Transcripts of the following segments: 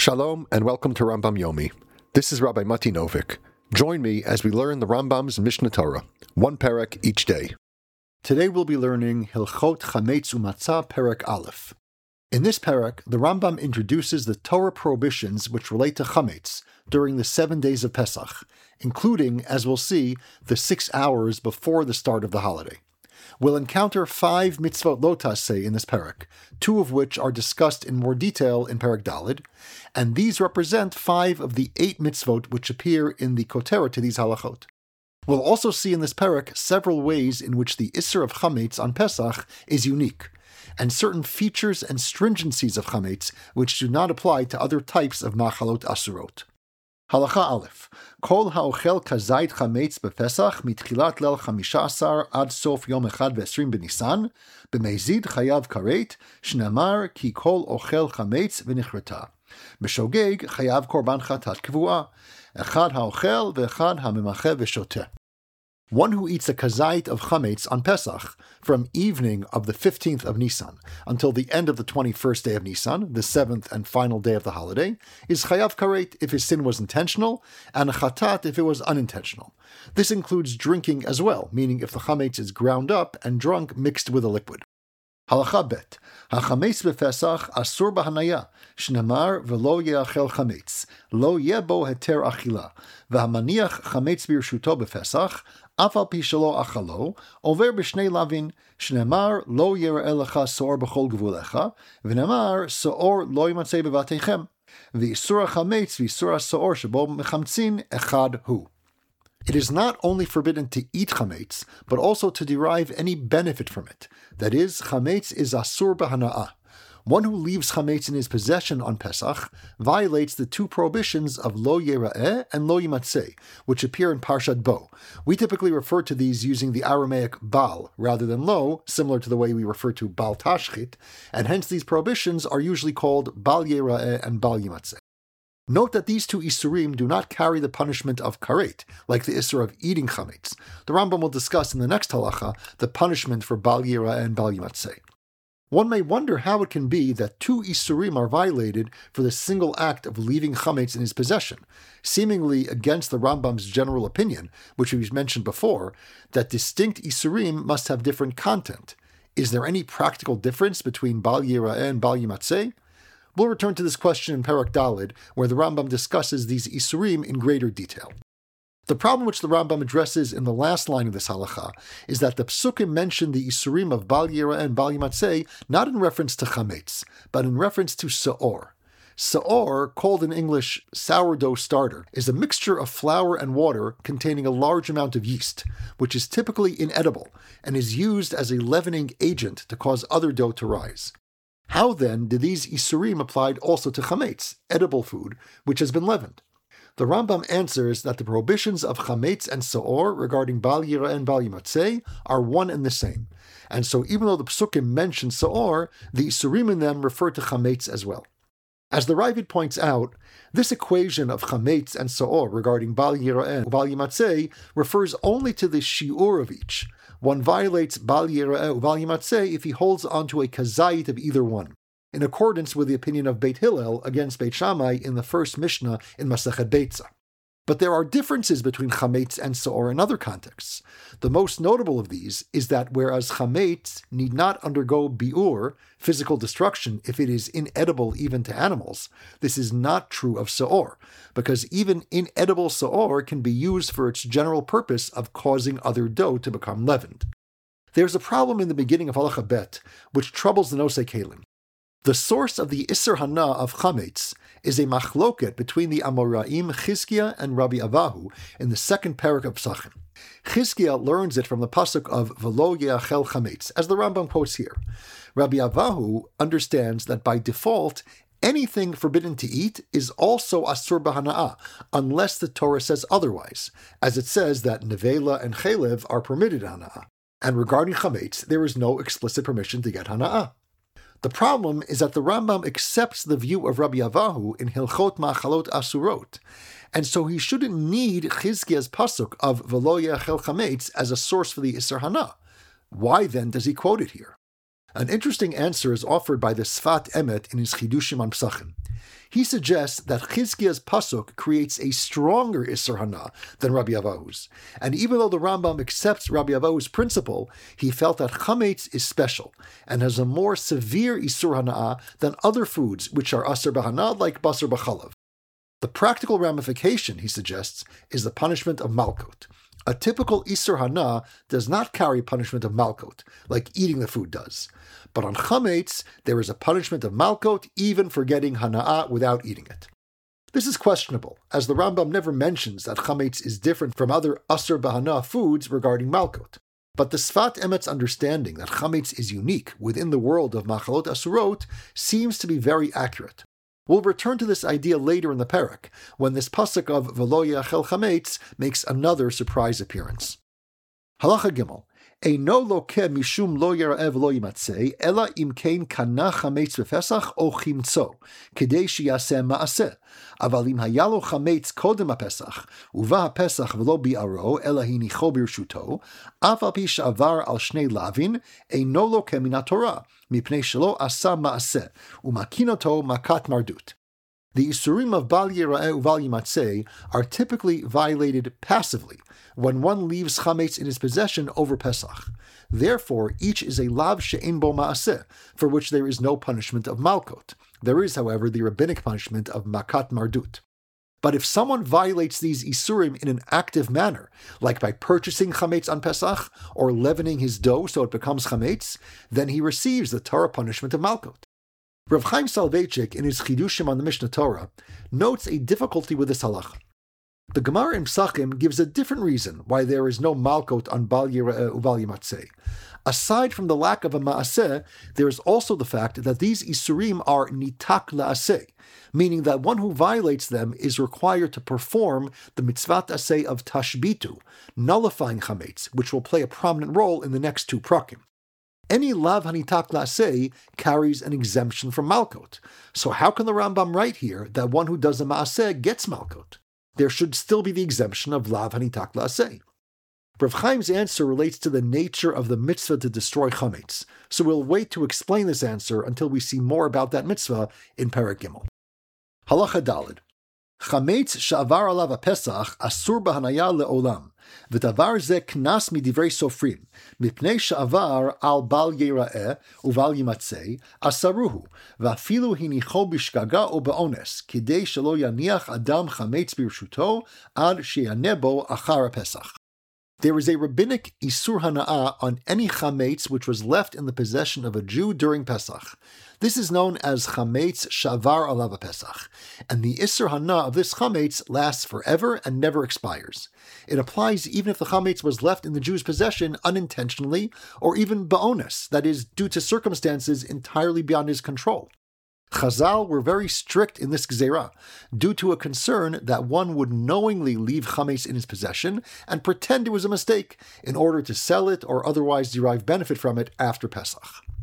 Shalom and welcome to Rambam Yomi. This is Rabbi Mati Novik. Join me as we learn the Rambam's Mishnah Torah, one perek each day. Today we'll be learning Hilchot Chametz Umatzah Perek Aleph. In this perek, the Rambam introduces the Torah prohibitions which relate to Chametz during the 7 days of Pesach, including, as we'll see, the 6 hours before the start of the holiday. We'll encounter 5 mitzvot lo taseh in this perek, 2 of which are discussed in more detail in Perek Daled, and these represent 5 of the 8 mitzvot which appear in the kotera to these halachot. We'll also see in this perek several ways in which the Isser of Chametz on Pesach is unique, and certain features and stringencies of Chametz which do not apply to other types of machalot asurot. Halacha Aleph. Kol ha'ochel kazait chametz bepesach mitchilat lel 15 ad sof yom echad ve'esrim b'Nisan b'meizid chayav karet shnamar ki kol ochel chametz v'nichreta b'shogeg chayav korban chatat kvuah echad ha'ochel ve'echad ha'memacheh ve'shoteh. One who eats a kazait of chametz on Pesach from evening of the 15th of Nisan until the end of the 21st day of Nisan, the 7th and final day of the holiday, is chayav karet if his sin was intentional, and chatat if it was unintentional. This includes drinking as well, meaning if the chametz is ground up and drunk mixed with a liquid. Halacha bet. HaChametz b'Pesach asur b'hanaya, shnamar v'lo ye'achel chametz, lo yebo heter achila, v'hamaniach chametz b'yirshuto b'Pesach, af al pi shelo achalo, over b'shnei lavin, shnamar lo yera'eh lecha so'or b'chol gvulecha, v'namar so'or lo yimatzeh b'vateichem, v'isur chametz v'isur so'or shebo mechamtzin echad hu. It is not only forbidden to eat chametz, but also to derive any benefit from it. That is, chametz is asur b'hana'ah. One who leaves chametz in his possession on Pesach violates the 2 prohibitions of lo yera'eh and lo yimatzeh, which appear in Parshat Bo. We typically refer to these using the Aramaic bal rather than lo, similar to the way we refer to bal tashchit, and hence these prohibitions are usually called bal yera'eh and bal yimatzeh. Note that these 2 isurim do not carry the punishment of karet, like the isur of eating chametz. The Rambam will discuss in the next halacha the punishment for bal yirah and bal yimatzeh. One may wonder how it can be that 2 isurim are violated for the single act of leaving chametz in his possession, seemingly against the Rambam's general opinion, which we've mentioned before, that distinct isurim must have different content. Is there any practical difference between bal yirah and bal yimatzeh? We'll return to this question in Perek Daled, where the Rambam discusses these isurim in greater detail. The problem which the Rambam addresses in the last line of this halacha is that the psukim mention the isurim of bal yirah and bal yimatzeh not in reference to chametz, but in reference to se'or. Se'or, called in English sourdough starter, is a mixture of flour and water containing a large amount of yeast, which is typically inedible and is used as a leavening agent to cause other dough to rise. How then do these isurim apply also to chametz, edible food, which has been leavened? The Rambam answers that the prohibitions of chametz and se'or regarding bal yirah and bal yimatzeh are one and the same, and so even though the psukim mention se'or, the isurim in them refer to chametz as well. As the Ravid points out, this equation of chametz and se'or regarding bal yirah and bal yimatzeh refers only to the shi'ur of each. One violates bal yirah bal yimatzeh if he holds onto a kazait of either one, in accordance with the opinion of Beit Hillel against Beit Shammai in the first Mishnah in Masechet Beitza. But there are differences between chametz and se'or in other contexts. The most notable of these is that whereas chametz need not undergo bi'ur, physical destruction, if it is inedible even to animals, this is not true of se'or, because even inedible se'or can be used for its general purpose of causing other dough to become leavened. There's a problem in the beginning of halacha bet, which troubles the nosei kelim. The source of the Isser Hana of Chametz is a machloket between the Amoraim Chizkiah and Rabbi Avahu in the 2nd perek of Psachim. Chizkiah learns it from the pasuk of V'lo ye'achel chametz, as the Rambam quotes here. Rabbi Avahu understands that by default, anything forbidden to eat is also asur b'hana'ah, unless the Torah says otherwise, as it says that nevela and chelev are permitted hana'ah, and regarding chametz, there is no explicit permission to get hana'ah. The problem is that the Rambam accepts the view of Rabbi Avahu in Hilchot Machalot Asurot, and so he shouldn't need Chizkiah's pasuk of V'lo ye'achel chametz as a source for the Isser Hana. Why then does he quote it here? An interesting answer is offered by the Sfat Emet in his Chidushim on Psachim. He suggests that Chizkiah's pasuk creates a stronger Isser Hana than Rabbi Avahu's, and even though the Rambam accepts Rabbi Avahu's principle, he felt that chametz is special and has a more severe Isur Hana than other foods which are Asr B'Hana like Basar B'Chalav. The practical ramification, he suggests, is the punishment of Malkot. A typical Isur Hana does not carry punishment of Malkot, like eating the food does. But on Chametz, there is a punishment of Malkot even for getting Hana'ah without eating it. This is questionable, as the Rambam never mentions that Chametz is different from other Asr B'Hana foods regarding Malkot. But the Sfat Emet's understanding that Chametz is unique within the world of Machalot Asurot seems to be very accurate. We'll return to this idea later in the parak, when this pasuk of V'lo yachel chametz makes another surprise appearance. Halacha Gimel. Eino lokeh mishum lo yara'eh v'lo yimatzeh, ela im kein kana chametz b'Pesach o chimtzo, kedei sheyaseh ma'aseh. Aval im haya lo chametz kodem ha'Pesach, uva ha'Pesach v'lo bi'aro, ela hinicho b'rshuto, af al pi she'avar al shnei lavin, eino lokeh min ha'Torah, mipnei shelo asa ma'aseh, umakinoto makat mardut. The Isurim of Bal Yira'eh Uval Yimatzeh are typically violated passively when one leaves Chametz in his possession over Pesach. Therefore, each is a Lav She'en Bo Ma'aseh, for which there is no punishment of Malkot. There is, however, the rabbinic punishment of Makat Mardut. But if someone violates these Isurim in an active manner, like by purchasing Chametz on Pesach or leavening his dough so it becomes Chametz, then he receives the Torah punishment of Malkot. Rav Chaim Soloveitchik, in his Chidushim on the Mishnah Torah, notes a difficulty with this halacha. The Gemara in Psachim gives a different reason why there is no Malkot on Bal Yira'eh Uval Yimatzeh. Aside from the lack of a Ma'aseh, there is also the fact that these Isurim are nitak la'aseh, meaning that one who violates them is required to perform the mitzvat aseh of tashbitu, nullifying chametz, which will play a prominent role in the next two prakim. Any lav hanitak la'aseh carries an exemption from Malkot. So how can the Rambam write here that one who does a ma'aseh gets Malkot? There should still be the exemption of lav hanitak la'aseh. Rav Chaim's answer relates to the nature of the mitzvah to destroy chametz, so we'll wait to explain this answer until we see more about that mitzvah in Perek Gimel. Halacha Daled. Chametz she'avar alav ha'Pesach asur b'hanaya le'olam, v'davar ze knas midivrei sofrim, mipnei she'avar al bal yira'eh uval yimatzeh, asaruhu, v'afilu hinicho b'shgaga o be'ones, kidei shelo yaniach adam chametz birshuto ad sheyaneh bo achar ha'Pesach. There is a rabbinic Isur Hana'ah on any chametz which was left in the possession of a Jew during Pesach. This is known as chametz shavar alav Pesach, and the Isur Hana'ah of this chametz lasts forever and never expires. It applies even if the chametz was left in the Jew's possession unintentionally or even ba'ones, that is, due to circumstances entirely beyond his control. Chazal were very strict in this gzeirah, due to a concern that one would knowingly leave chametz in his possession and pretend it was a mistake in order to sell it or otherwise derive benefit from it after Pesach.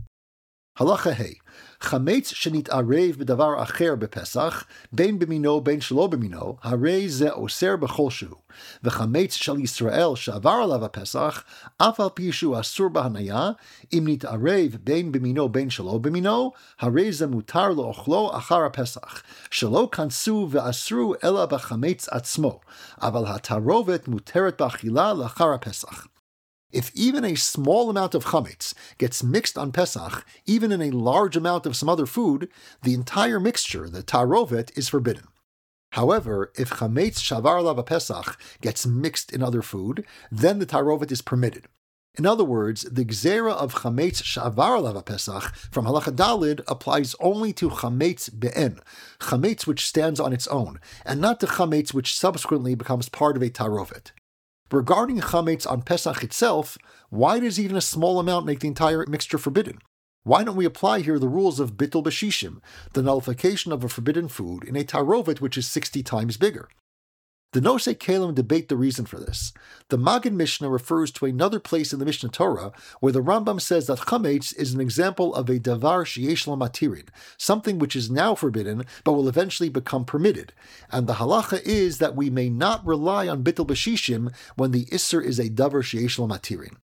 Halacha Hey, chametz shenit arev b'davar acher b'Pesach, bein b'mino bein shelo b'mino, harei ze oser b'chol shehu, v'chametz shel Yisrael she'avar alav ha'Pesach, af al pi shu asur b'hanaya, im nit arev bein b'mino bein shelo b'mino, harei ze mutar lo'ochlo achar ha'Pesach, shelo kansu ve'asru ela b'chametz atzmo, aval ha'tarovet muteret b'achila l'achar ha'Pesach. If even a small amount of chametz gets mixed on Pesach, even in a large amount of some other food, the entire mixture, the tarovet, is forbidden. However, if chametz shavar alav Pesach gets mixed in other food, then the tarovet is permitted. In other words, the gzera of chametz shavar alav Pesach from halacha dalid applies only to chametz be'en, chametz which stands on its own, and not to chametz which subsequently becomes part of a tarovet. Regarding chametz on Pesach itself, why does even a small amount make the entire mixture forbidden? Why don't we apply here the rules of bittul b'shishim, the nullification of a forbidden food, in a tarovet which is 60 times bigger? The Nosei Kalim debate the reason for this. The Maggid Mishnah refers to another place in the Mishnah Torah where the Rambam says that chametz is an example of a davar sheyesh lo matirin, something which is now forbidden but will eventually become permitted. And the halacha is that we may not rely on bittul b'shishim when the isser is a davar sheyesh lo matirin.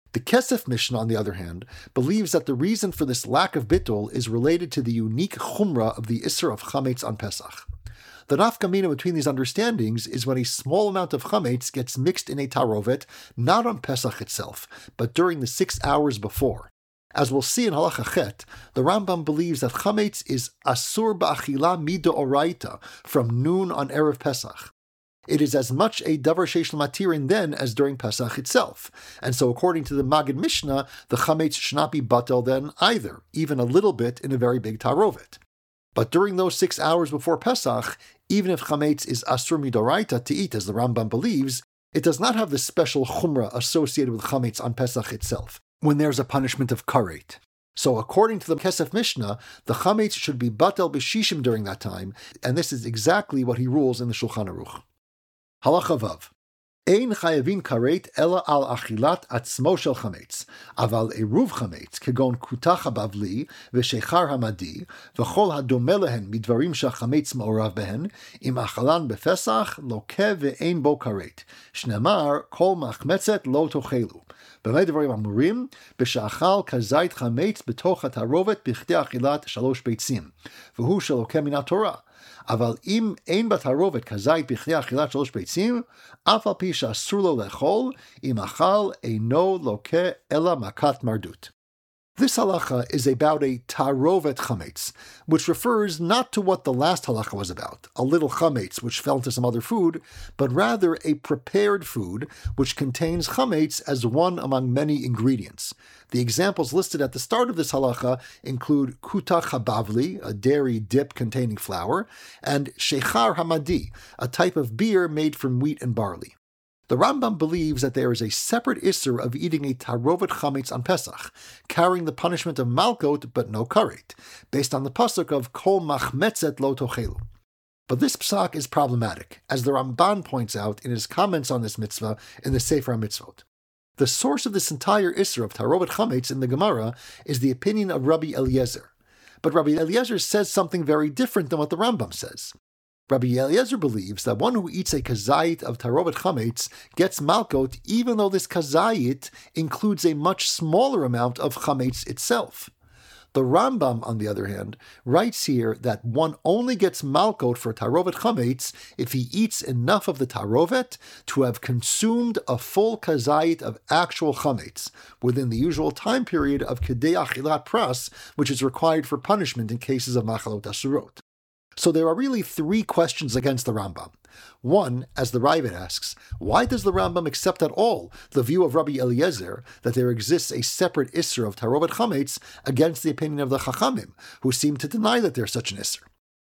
The Kesef Mishnah, on the other hand, believes that the reason for this lack of bittul is related to the unique chumrah of the Isser of Chametz on Pesach. The nafkamina between these understandings is when a small amount of chametz gets mixed in a tarovet, not on Pesach itself, but during the 6 hours before. As we'll see in Halacha Chet, the Rambam believes that chametz is asur ba'achila midoraita from noon on Erev Pesach. It is as much a davar sheish matirin then as during Pesach itself, and so according to the Magid Mishnah, the chametz should not be batel then either, even a little bit in a very big tarovet. But during those 6 hours before Pesach, even if chametz is asur midoraita to eat, as the Rambam believes, it does not have the special chumrah associated with chametz on Pesach itself, when there's a punishment of karet. So according to the Kesef Mishnah, the chametz should be batel b'shishim during that time, and this is exactly what he rules in the Shulchan Aruch. Halacha Vav. Ein chayavin karet ela al achilat atzmo shel chametz, aval eruv chametz kegon kutach habavli v'shechar hamadi v'chol hadome lehen midvarim shachametz ma'orav behen im achalan befesach lokeh ve'ein bo karet shnemar kol machmetzet lo tochelu b'mei dvarim amurim b'shachal kazait chametz b'toch hatarovet b'chtei achilat shalosh beitzim v'hu shelokeh min haTorah. אבל אם אין בתערובת כזית בכדי אכילת 3 ביצים, אף על פי שאסור לו לאכול, אם אכל אינו לוקה אלא מכת מרדות. This halacha is about a tarovet chametz, which refers not to what the last halacha was about, a little chametz which fell into some other food, but rather a prepared food which contains chametz as one among many ingredients. The examples listed at the start of this halacha include kutach habavli, a dairy dip containing flour, and shechar hamadi, a type of beer made from wheat and barley. The Rambam believes that there is a separate isser of eating a tarovet chametz on Pesach, carrying the punishment of malkot but no karet, based on the pasuk of kol machmetzet lo tochelu. But this psak is problematic, as the Ramban points out in his comments on this mitzvah in the Sefer HaMitzvot. The source of this entire isser of tarovet chametz in the Gemara is the opinion of Rabbi Eliezer. But Rabbi Eliezer says something very different than what the Rambam says. Rabbi Eliezer believes that one who eats a kazayit of tarovet chametz gets malkot even though this kazayit includes a much smaller amount of chametz itself. The Rambam, on the other hand, writes here that one only gets malkot for tarovet chametz if he eats enough of the tarovet to have consumed a full kazayit of actual chametz within the usual time period of kedei achilat pras, which is required for punishment in cases of machalot asurot. So there are really 3 questions against the Rambam. One, as the Raavad asks, why does the Rambam accept at all the view of Rabbi Eliezer that there exists a separate isser of tarovet chametz against the opinion of the Chachamim, who seem to deny that there's such an isser?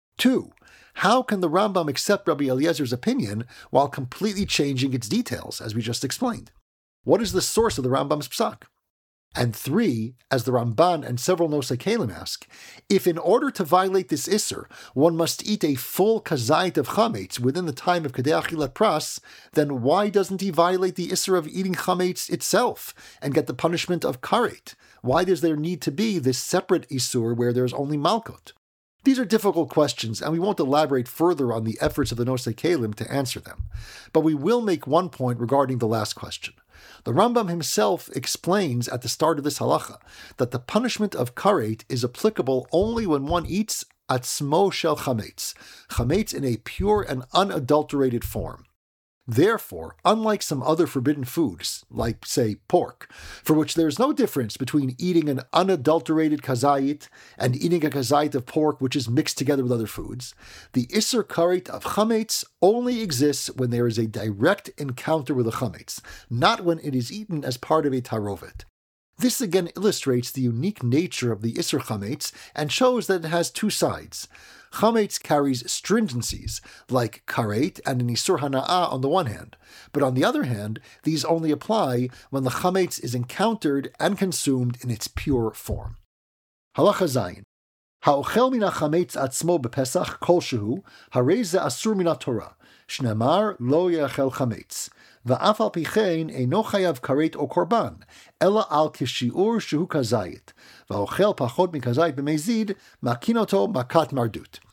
2, how can the Rambam accept Rabbi Eliezer's opinion while completely changing its details, as we just explained? What is the source of the Rambam's psak? And 3, as the Ramban and several Nosei Kelim ask, if in order to violate this isser, one must eat a full kazayit of chametz within the time of kedei achilat pras, then why doesn't he violate the isser of eating chametz itself and get the punishment of karet? Why does there need to be this separate isur where there's only malkot? These are difficult questions, and we won't elaborate further on the efforts of the Nosei Kelim to answer them. But we will make one point regarding the last question. The Rambam himself explains at the start of this halacha that the punishment of karet is applicable only when one eats atzmo shel chametz, chametz in a pure and unadulterated form. Therefore, unlike some other forbidden foods, like, say, pork, for which there is no difference between eating an unadulterated kazayit and eating a kazayit of pork which is mixed together with other foods, the isser karet of chametz only exists when there is a direct encounter with the chametz, not when it is eaten as part of a tarovet. This again illustrates the unique nature of the isser chametz and shows that it has 2 sides. Chametz carries stringencies, like karet and an isur hana'ah on the one hand, but on the other hand, these only apply when the chametz is encountered and consumed in its pure form. Halacha Zayin. Ha'ochel min ha'chametz atzmo bepesach kolshehu, harei ze asur min ha'torah, shnemar lo yachel chametz. ואף על פי כן אינו חייב כרת או קורבן, אלא על כשיעור שהוא כזית, והאוכל פחות מכזית במזיד, מקין אותו מכת מרדות.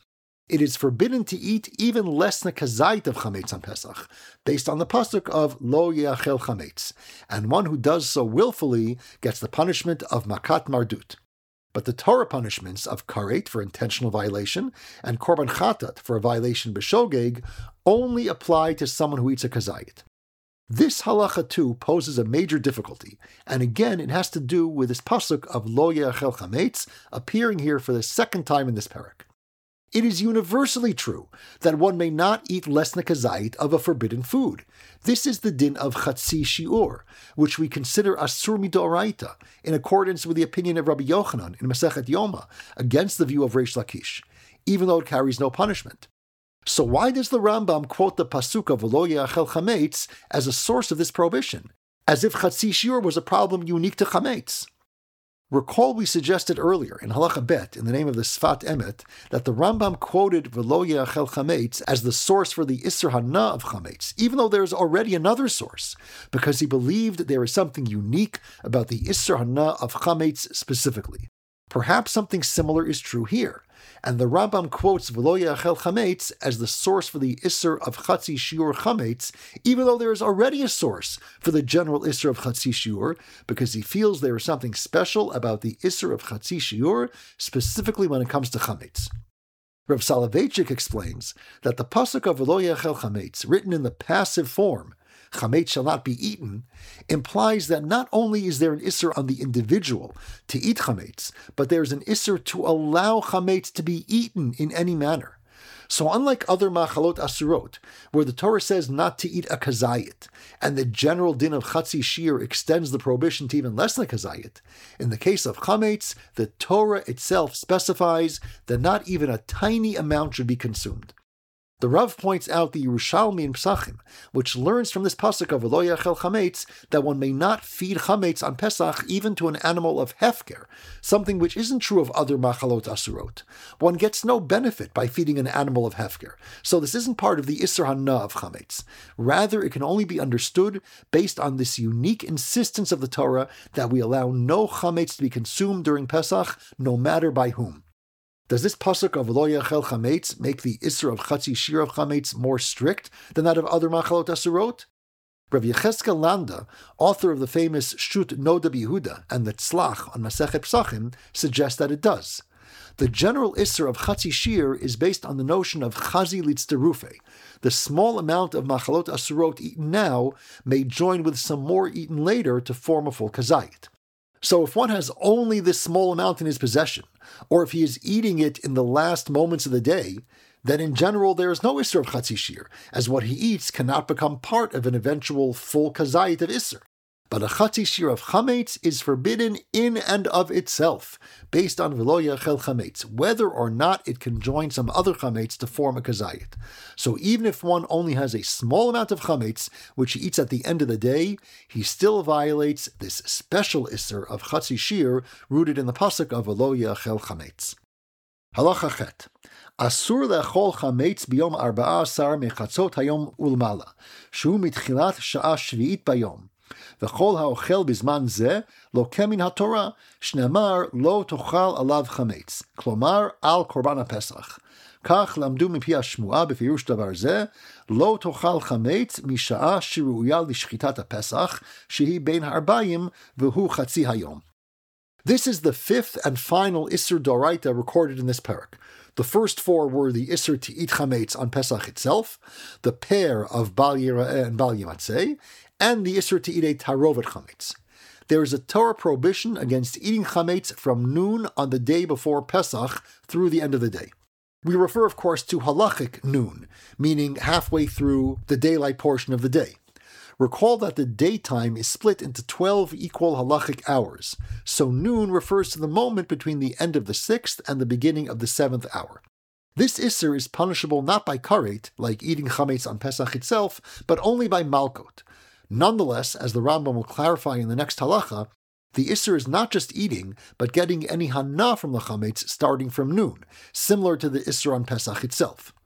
It is forbidden to eat even less than a kazait of chametz on Pesach, based on the pasuk of lo yeachel chametz, and one who does so willfully gets the punishment of makat mardut. But the Torah punishments of karet for intentional violation and korban chatat for a violation b'shogeg only apply to someone who eats a kazait. This halacha too poses a major difficulty, and again it has to do with this pasuk of lo yeachel chametz appearing here for the second time in this parak. It is universally true that one may not eat less than a kazait of a forbidden food. This is the din of chatzi shiur, which we consider asur midoraita, in accordance with the opinion of Rabbi Yochanan in Masechet Yoma, against the view of Reish Lakish, even though it carries no punishment. So why does the Rambam quote the pasuk of Lo yeachel chametz as a source of this prohibition, as if chatzi shiur was a problem unique to chametz? Recall we suggested earlier in Halacha Bet, in the name of the Sfat Emet, that the Rambam quoted V'lo yeachel chametz as the source for the Isser Hana of chametz, even though there is already another source, because he believed there is something unique about the Isser Hana of chametz specifically. Perhaps something similar is true here, and the Rambam quotes V'lo yeachel chametz as the source for the Isser of Chatzi Shiur chametz, even though there is already a source for the general Isser of Chatzi Shiur, because he feels there is something special about the Isser of Chatzi Shiur, specifically when it comes to chametz. Rav Soloveitchik explains that the pasuk of V'lo yeachel chametz, written in the passive form, chametz shall not be eaten, implies that not only is there an isser on the individual to eat chametz, but there is an isser to allow chametz to be eaten in any manner. So unlike other machalot asurot, where the Torah says not to eat a kazayit, and the general din of chatzi shiur extends the prohibition to even less than a kazayit, in the case of chametz, the Torah itself specifies that not even a tiny amount should be consumed. The Rav points out the Yerushalmi in Pesachim, which learns from this pasuk of Lo yeachel chametz that one may not feed chametz on Pesach even to an animal of hefker, something which isn't true of other machalot asurot. One gets no benefit by feeding an animal of hefker, so this isn't part of the Isser Hana of chametz. Rather, it can only be understood based on this unique insistence of the Torah that we allow no chametz to be consumed during Pesach, no matter by whom. Does this pasuk of Lo yeachel chametz make the Isser of Chatzi Shiur of chametz more strict than that of other machalot asurot? Rav Yecheskel Landa, author of the famous Shut Noda B'Yehuda and the Tzlach on Masechet Pesachim, suggests that it does. The general Isser of Chatzi Shiur is based on the notion of Chazi Litzterufe. The small amount of machalot asurot eaten now may join with some more eaten later to form a full kazayit. So if one has only this small amount in his possession, or if he is eating it in the last moments of the day, then in general there is no Isser of Chatzi Shiur, as what he eats cannot become part of an eventual full kazayit of Isser. But a Chatzi Shiur of chametz is forbidden in and of itself, based on V'lo yeachel chametz, whether or not it can join some other chametz to form a kazayit. So even if one only has a small amount of chametz, which he eats at the end of the day, he still violates this special Isser of Chatzi Shiur rooted in the pasuk of V'lo yeachel chametz. Halacha chet. Asur le'achol chametz biyom 14 mechatzot hayom ulmala, shu mitchilat sha'a shvi'it bayom. וכל האוכל בזמן זה לוקה מן התורה, שנאמר לא תאכל עליו חמץ, כלומר על קורבן הפסח. כך למדו מפי השמועה בפירוש דבר זה, לא תאכל חמץ משעה שראויה לשחיטת הפסח, שהיא בין 40 והוא חצי היום. This is the fifth and final Isser Doraita recorded in this parak. The first four were the Isser to eat chametz on Pesach itself, the pair of Bal Yira'eh and Bal Yimatzeh, and the Isser to eat a tarovet chametz. There is a Torah prohibition against eating chametz from noon on the day before Pesach through the end of the day. We refer, of course, to halachic noon, meaning halfway through the daylight portion of the day. Recall that the daytime is split into 12 equal halachic hours, so noon refers to the moment between the end of the 6th and the beginning of the 7th hour. This Isser is punishable not by karet, like eating chametz on Pesach itself, but only by malkot. Nonetheless, as the Rambam will clarify in the next halacha, the Isser is not just eating, but getting any hana from the chametz starting from noon, similar to the Isser on Pesach itself.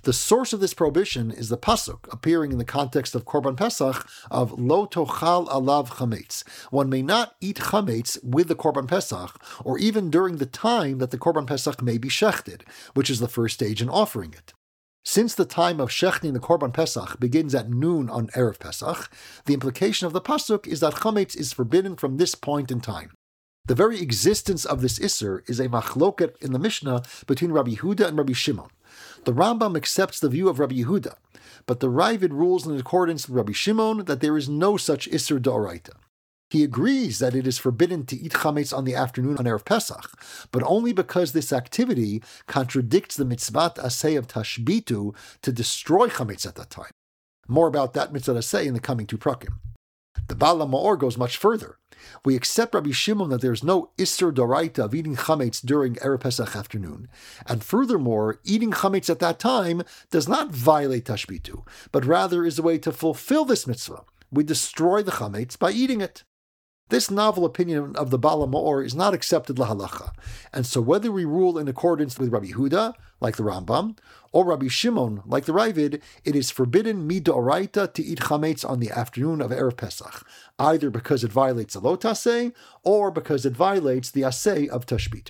The source of this prohibition is the pasuk appearing in the context of Korban Pesach of Lo tochal alav chametz. One may not eat chametz with the Korban Pesach, or even during the time that the Korban Pesach may be shechted, which is the first stage in offering it. Since the time of shechting the Korban Pesach begins at noon on Erev Pesach, the implication of the pasuk is that chametz is forbidden from this point in time. The very existence of this Isser is a machloket in the Mishnah between Rabbi Yehuda and Rabbi Shimon. The Rambam accepts the view of Rabbi Yehuda, but the Ravid rules in accordance with Rabbi Shimon that there is no such Isser d'oraita. He agrees that it is forbidden to eat chametz on the afternoon on Erev Pesach, but only because this activity contradicts the mitzvah aseh of tashbitu to destroy chametz at that time. More about that mitzvah aseh in the coming two prakim. The Baal HaMaor goes much further. We accept Rabbi Shimon that there is no Isser d'oraita of eating chametz during Erev Pesach afternoon, and furthermore, eating chametz at that time does not violate tashbitu, but rather is a way to fulfill this mitzvah. We destroy the chametz by eating it. This novel opinion of the Baal HaMaor is not accepted lahalacha, and so whether we rule in accordance with Rabbi Yehuda, like the Rambam, or Rabbi Shimon, like the Ravid, it is forbidden midoraita to eat chametz on the afternoon of Erev Pesach, either because it violates the lot aseh, or because it violates the aseh of tashbitu.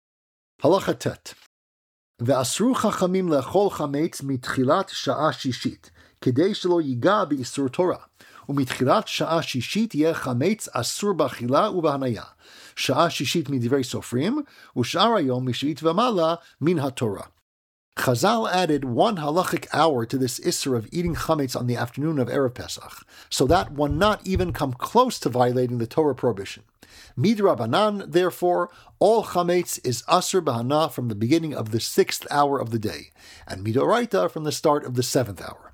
Halacha tet. Ve'asru chachamim le'chol chametz mitchilat sha'a shishit, kedei shelo yiga be'isur Torah. ומתחילת שעה שישית יהיה חמץ אסור באכילה ובהניה. שעה שישית מדברי סופרים, ושאר היום משביעית ומעלה מן התורה. Chazal added one halachic hour to this Isser of eating chametz on the afternoon of Erev Pesach, so that one not even come close to violating the Torah prohibition. Midrabanan, therefore, all chametz is asur bahana from the beginning of the 6th hour of the day, and midoraita from the start of the 7th hour.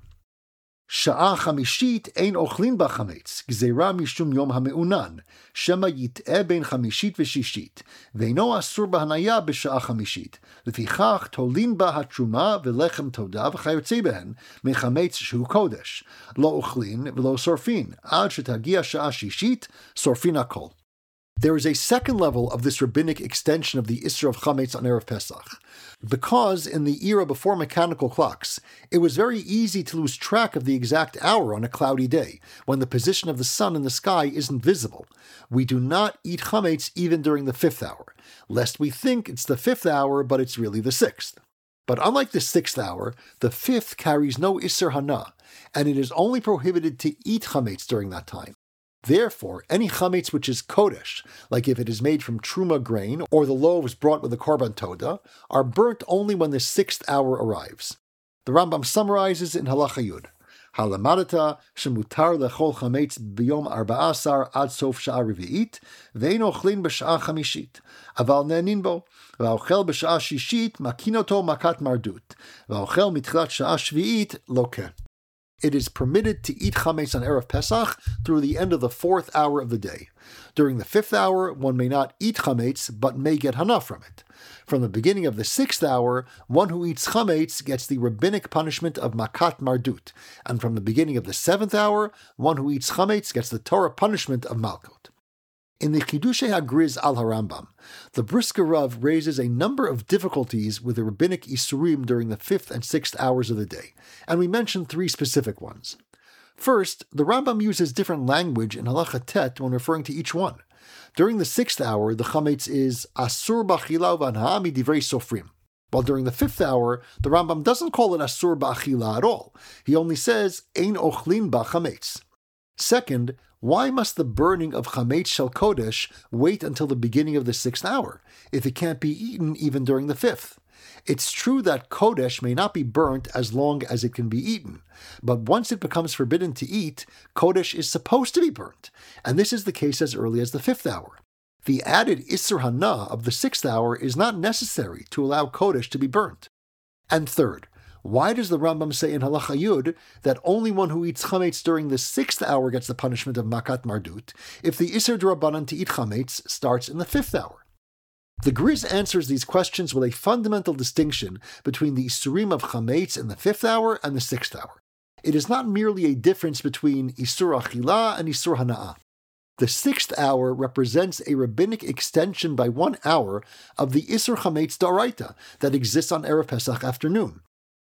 שעה חמישית אין אוכלים בה חמץ, גזירה משום יום המעונן, שמא יטעה בין חמישית ושישית, ואינו אסור בהניה בשעה חמישית, לפיכך תולין בה התרומה ולחם תודה וכיוצא בהן, מחמץ שהוא קודש, לא אוכלין ולא שורפין, עד שתגיע שעה שישית, שורפין הכל. There is a second level of this rabbinic extension of the Isser of Chametz on Erev Pesach, because in the era before mechanical clocks, it was very easy to lose track of the exact hour on a cloudy day, when the position of the sun in the sky isn't visible. We do not eat Chametz even during the 5th hour, lest we think it's the 5th hour, but it's really the 6th. But unlike the 6th hour, the 5th carries no Isser Hana, and it is only prohibited to eat Chametz during that time. Therefore, any chametz which is kodesh, like if it is made from truma grain or the loaves brought with the korban toda, are burnt only when the 6th hour arrives. The Rambam summarizes in Halacha Yud: Halamadata shemutar lechol chametz b'yom 14 ad sof sha'a revi'it ve'ein ochlin b'sha'a chamishit aval ne'anin bo va'ochel b'sha'a shishit makinoto makat mardut va'ochel mitchilat sha'a shvi'it lokeh. It is permitted to eat chametz on Erev Pesach through the end of the 4th hour of the day. During the 5th hour, one may not eat chametz, but may get hana from it. From the beginning of the 6th hour, one who eats chametz gets the rabbinic punishment of makat mardut, and from the beginning of the 7th hour, one who eats chametz gets the Torah punishment of malkut. In the Chidushei HaGriz al HaRambam, the Brisker Rav raises a number of difficulties with the rabbinic isurim during the 5th and 6th hours of the day, and we mention 3 specific ones. First, the Rambam uses different language in Halacha Tet when referring to each one. During the 6th hour, the chametz is asur b'achila v'anha midivrei sofrim, while during the 5th hour, the Rambam doesn't call it asur b'achila at all. He only says ein ochlin ba chametz. Second, why must the burning of Chametz Shel Kodesh wait until the beginning of the 6th hour, if it can't be eaten even during the 5th? It's true that Kodesh may not be burnt as long as it can be eaten, but once it becomes forbidden to eat, Kodesh is supposed to be burnt, and this is the case as early as the 5th hour. The added Isser Hana of the 6th hour is not necessary to allow Kodesh to be burnt. And third, why does the Rambam say in Halacha Yud that only one who eats chametz during the 6th hour gets the punishment of makat mardut, if the Isser D'Rabbanan to eat chametz starts in the 5th hour? The Griz answers these questions with a fundamental distinction between the Isurim of chametz in the 5th hour and the 6th hour. It is not merely a difference between Isur Achila and Isur Hana'ah. The 6th hour represents a rabbinic extension by 1 hour of the Isur Chametz D'Oraita that exists on Erev Pesach afternoon.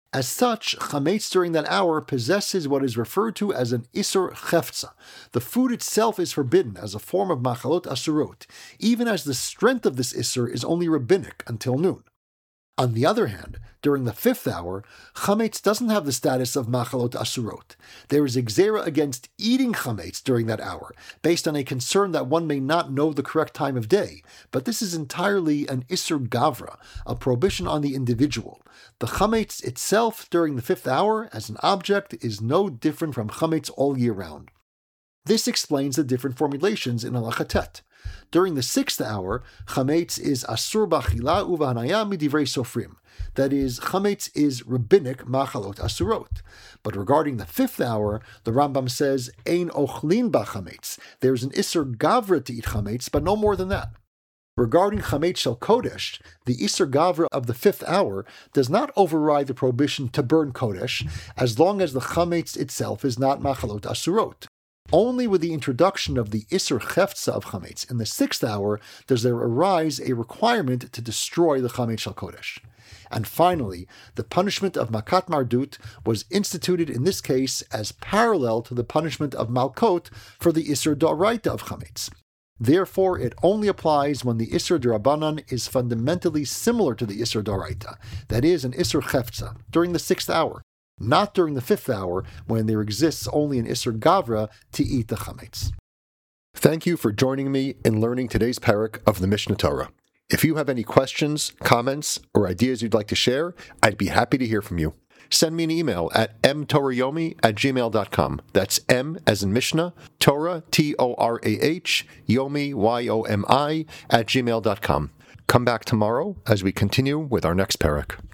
As such, chametz during that hour possesses what is referred to as an isur chefza. The food itself is forbidden as a form of machalot asurot, even as the strength of this isur is only rabbinic until noon. On the other hand, during the 5th hour, chametz doesn't have the status of machalot asurot. There is a gzera against eating chametz during that hour, based on a concern that one may not know the correct time of day, but this is entirely an isur gavra, a prohibition on the individual. The chametz itself during the 5th hour, as an object, is no different from chametz all year round. This explains the different formulations in Halacha Tet. During the 6th hour, chametz is asur b'achila u'v'hanaya midivrei sofrim. That is, chametz is rabbinic machalot asurot. But regarding the 5th hour, the Rambam says, ein ochlin b'chametz. There's an isur gavra to eat chametz, but no more than that. Regarding chametz shel kodesh, the isur gavra of the 5th hour does not override the prohibition to burn kodesh, as long as the chametz itself is not machalot asurot. Only with the introduction of the isur chefza of chametz in the 6th hour does there arise a requirement to destroy the chametz shel kodesh. And finally, the punishment of makat mardut was instituted in this case as parallel to the punishment of malkot for the isur d'oraita of chametz. Therefore, it only applies when the isur d'Rabbanan is fundamentally similar to the isur d'oraita, that is, an isur chefza, during the 6th hour, not during the 5th hour when there exists only an isur gavra to eat the chametz. Thank you for joining me in learning today's parak of the Mishnah Torah. If you have any questions, comments, or ideas you'd like to share, I'd be happy to hear from you. Send me an email at mtorayomi@gmail.com. That's M as in Mishnah, Torah, Torah, Yomi, Yomi, @gmail.com. Come back tomorrow as we continue with our next parak.